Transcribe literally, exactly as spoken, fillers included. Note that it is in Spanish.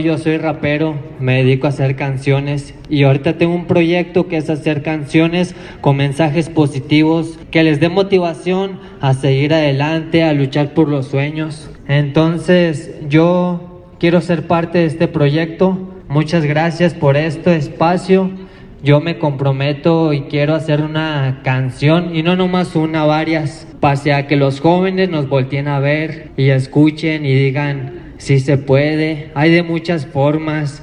Yo soy rapero, me dedico a hacer canciones y ahorita tengo un proyecto que es hacer canciones con mensajes positivos que les dé motivación a seguir adelante, a luchar por los sueños. Entonces yo quiero ser parte de este proyecto. Muchas gracias por este espacio. Yo me comprometo y quiero hacer una canción, y no nomás una, varias, para que los jóvenes nos volteen a ver y escuchen y digan: sí se puede, hay de muchas formas,